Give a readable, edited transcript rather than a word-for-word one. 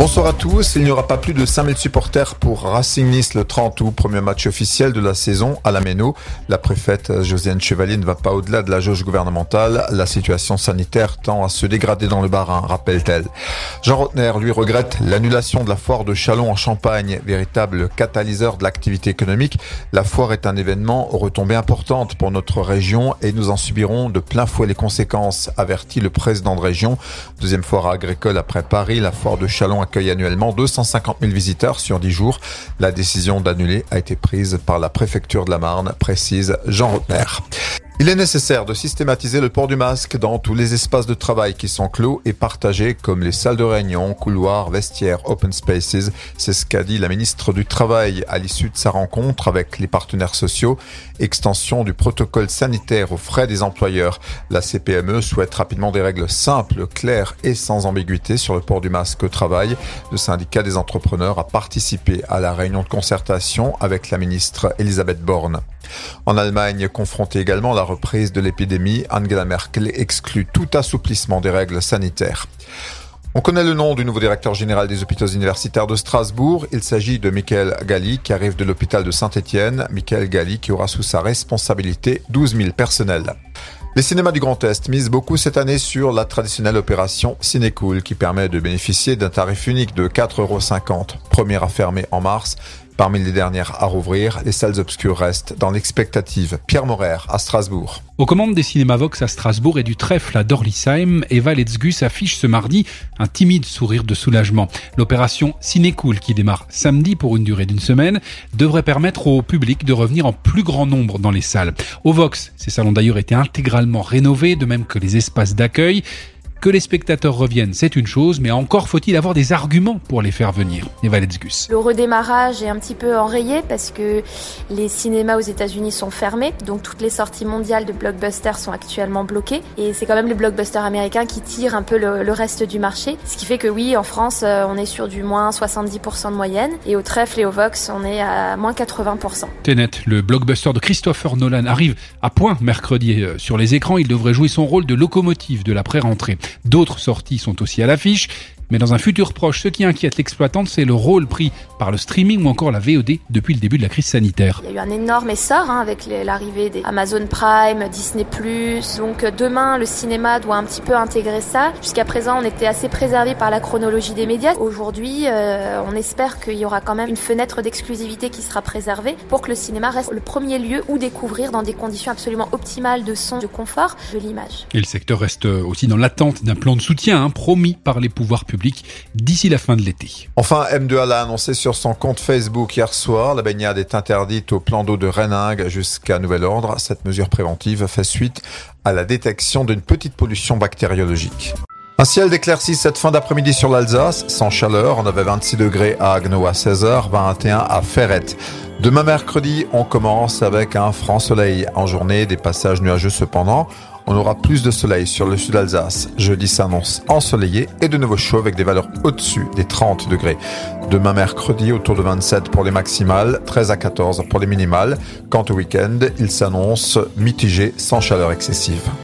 Bonsoir à tous. Il n'y aura pas plus de 5000 supporters pour Racing Nice le 30 août, premier match officiel de la saison à la Méno. La préfète Josiane Chevalier ne va pas au-delà de la jauge gouvernementale. La situation sanitaire tend à se dégrader dans le Bas-Rhin, rappelle-t-elle. Jean Rotner, lui, regrette l'annulation de la foire de Châlons en Champagne, véritable catalyseur de l'activité économique. La foire est un événement aux retombées importantes pour notre région et nous en subirons de plein fouet les conséquences, avertit le président de région. Deuxième foire agricole après Paris, la foire de Châlons accueille annuellement 250 000 visiteurs sur 10 jours. La décision d'annuler a été prise par la préfecture de la Marne, précise Jean Rotner. Il est nécessaire de systématiser le port du masque dans tous les espaces de travail qui sont clos et partagés comme les salles de réunion, couloirs, vestiaires, open spaces. C'est ce qu'a dit la ministre du Travail à l'issue de sa rencontre avec les partenaires sociaux. Extension du protocole sanitaire aux frais des employeurs. La CPME souhaite rapidement des règles simples, claires et sans ambiguïté sur le port du masque au travail. Le syndicat des entrepreneurs a participé à la réunion de concertation avec la ministre Elisabeth Borne. En Allemagne, confrontée également à la reprise de l'épidémie, Angela Merkel exclut tout assouplissement des règles sanitaires. On connaît le nom du nouveau directeur général des hôpitaux universitaires de Strasbourg. Il s'agit de Michael Galli, qui arrive de l'hôpital de Saint-Étienne. Michael Galli qui aura sous sa responsabilité 12 000 personnels. Les cinémas du Grand Est misent beaucoup cette année sur la traditionnelle opération Cinécool, qui permet de bénéficier d'un tarif unique de 4,50 €. Première à fermer en mars. Parmi les dernières à rouvrir, les salles obscures restent dans l'expectative. Pierre Morer à Strasbourg. Aux commandes des cinémas Vox à Strasbourg et du Trèfle à Dorlisheim, Eva Letzgus affiche ce mardi un timide sourire de soulagement. L'opération Cinécool, qui démarre samedi pour une durée d'une semaine, devrait permettre au public de revenir en plus grand nombre dans les salles. Au Vox, ces salons d'ailleurs étaient intégralement rénovés, de même que les espaces d'accueil. Que les spectateurs reviennent, c'est une chose, mais encore faut-il avoir des arguments pour les faire venir. Eva Letzgus. Le redémarrage est un petit peu enrayé parce que les cinémas aux États-Unis sont fermés, donc toutes les sorties mondiales de blockbusters sont actuellement bloquées. Et c'est quand même les blockbusters américains qui tirent un peu le reste du marché. Ce qui fait que oui, en France, on est sur du moins 70% de moyenne. Et au Trèfle et au Vox, on est à moins 80%. Tenet, le blockbuster de Christopher Nolan, arrive à point mercredi sur les écrans. Il devrait jouer son rôle de locomotive de la pré-rentrée. D'autres sorties sont aussi à l'affiche. Mais dans un futur proche, ce qui inquiète l'exploitante, c'est le rôle pris par le streaming ou encore la VOD depuis le début de la crise sanitaire. Il y a eu un énorme essor avec l'arrivée des Amazon Prime, Disney+. Donc demain, le cinéma doit un petit peu intégrer ça. Jusqu'à présent, on était assez préservé par la chronologie des médias. Aujourd'hui, on espère qu'il y aura quand même une fenêtre d'exclusivité qui sera préservée pour que le cinéma reste le premier lieu où découvrir dans des conditions absolument optimales de son, de confort, de l'image. Et le secteur reste aussi dans l'attente d'un plan de soutien promis par les pouvoirs publics d'ici la fin de l'été. Enfin, M2A l'a annoncé sur son compte Facebook hier soir. La baignade est interdite au plan d'eau de Renningue jusqu'à nouvel ordre. Cette mesure préventive fait suite à la détection d'une petite pollution bactériologique. Un ciel d'éclaircies cette fin d'après-midi sur l'Alsace, sans chaleur. On avait 26 degrés à Agno à 16h, 21 à Ferrette. Demain mercredi, on commence avec un franc soleil. En journée, des passages nuageux cependant. On aura plus de soleil sur le sud d'Alsace. Jeudi s'annonce ensoleillé et de nouveau chaud avec des valeurs au-dessus des 30 degrés. Demain mercredi, autour de 27 pour les maximales, 13 à 14 pour les minimales. Quant au week-end, il s'annonce mitigé sans chaleur excessive.